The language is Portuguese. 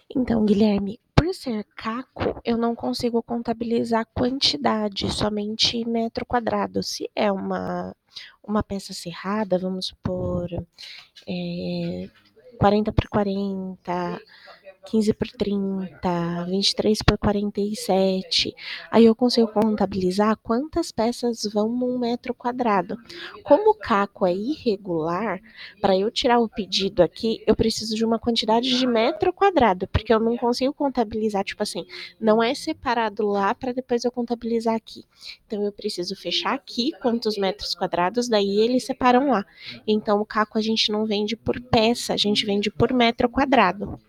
Então, Guilherme, por ser caco, eu não consigo contabilizar quantidade, somente metro quadrado. Se é uma peça cerrada, vamos supor, 40 por 40, 15 por 30, 23 por 47. Aí eu consigo contabilizar quantas peças vão num metro quadrado. Como o caco é irregular, para eu tirar o pedido aqui, eu preciso de uma quantidade de metro quadrado, porque eu não consigo contabilizar, tipo assim, não é separado lá para depois eu contabilizar aqui. Então eu preciso fechar aqui quantos metros quadrados, daí eles separam lá. Então o caco a gente não vende por peça, a gente vende por metro quadrado.